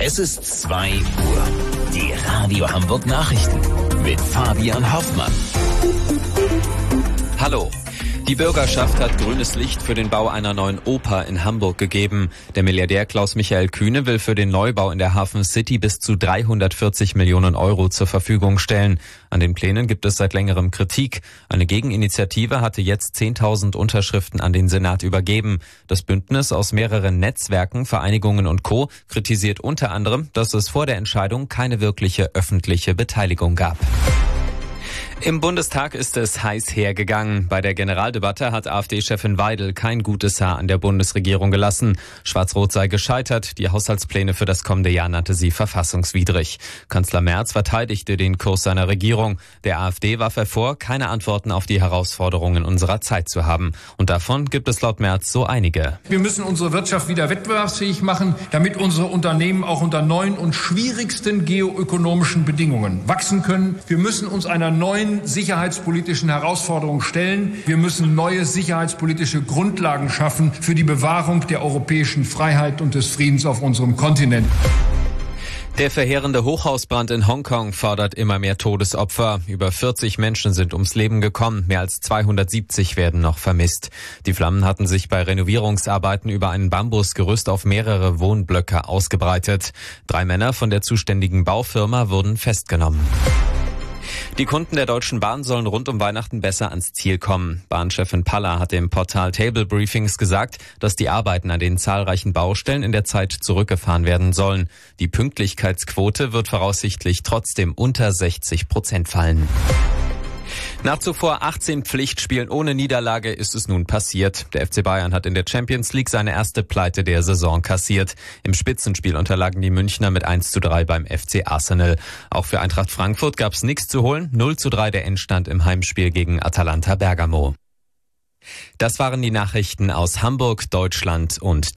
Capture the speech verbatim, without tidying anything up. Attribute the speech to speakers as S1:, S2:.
S1: Es ist zwei Uhr. Die Radio Hamburg Nachrichten mit Fabian Hoffmann.
S2: Hallo. Die Bürgerschaft hat grünes Licht für den Bau einer neuen Oper in Hamburg gegeben. Der Milliardär Klaus-Michael Kühne will für den Neubau in der Hafen City bis zu dreihundertvierzig Millionen Euro zur Verfügung stellen. An den Plänen gibt es seit längerem Kritik. Eine Gegeninitiative hatte jetzt zehntausend Unterschriften an den Senat übergeben. Das Bündnis aus mehreren Netzwerken, Vereinigungen und Co. kritisiert unter anderem, dass es vor der Entscheidung keine wirkliche öffentliche Beteiligung gab. Im Bundestag ist es heiß hergegangen. Bei der Generaldebatte hat AfD-Chefin Weidel kein gutes Haar an der Bundesregierung gelassen. Schwarz-Rot sei gescheitert. Die Haushaltspläne für das kommende Jahr nannte sie verfassungswidrig. Kanzler Merz verteidigte den Kurs seiner Regierung. Der AfD warf er vor, keine Antworten auf die Herausforderungen unserer Zeit zu haben. Und davon gibt es laut Merz so einige.
S3: Wir müssen unsere Wirtschaft wieder wettbewerbsfähig machen, damit unsere Unternehmen auch unter neuen und schwierigsten geoökonomischen Bedingungen wachsen können. Wir müssen uns einer neuen sicherheitspolitischen Herausforderungen stellen. Wir müssen neue sicherheitspolitische Grundlagen schaffen für die Bewahrung der europäischen Freiheit und des Friedens auf unserem Kontinent.
S2: Der verheerende Hochhausbrand in Hongkong fordert immer mehr Todesopfer. Über vierzig Menschen sind ums Leben gekommen, mehr als zweihundertsiebzig werden noch vermisst. Die Flammen hatten sich bei Renovierungsarbeiten über ein Bambusgerüst auf mehrere Wohnblöcke ausgebreitet. Drei Männer von der zuständigen Baufirma wurden festgenommen. Die Kunden der Deutschen Bahn sollen rund um Weihnachten besser ans Ziel kommen. Bahnchefin Paller hat dem Portal Table Briefings gesagt, dass die Arbeiten an den zahlreichen Baustellen in der Zeit zurückgefahren werden sollen. Die Pünktlichkeitsquote wird voraussichtlich trotzdem unter sechzig Prozent fallen. Nach zuvor achtzehn Pflichtspielen ohne Niederlage ist es nun passiert. Der F C Bayern hat in der Champions League seine erste Pleite der Saison kassiert. Im Spitzenspiel unterlagen die Münchner mit eins zu drei beim F C Arsenal. Auch für Eintracht Frankfurt gab es nichts zu holen. null zu drei der Endstand im Heimspiel gegen Atalanta Bergamo. Das waren die Nachrichten aus Hamburg, Deutschland und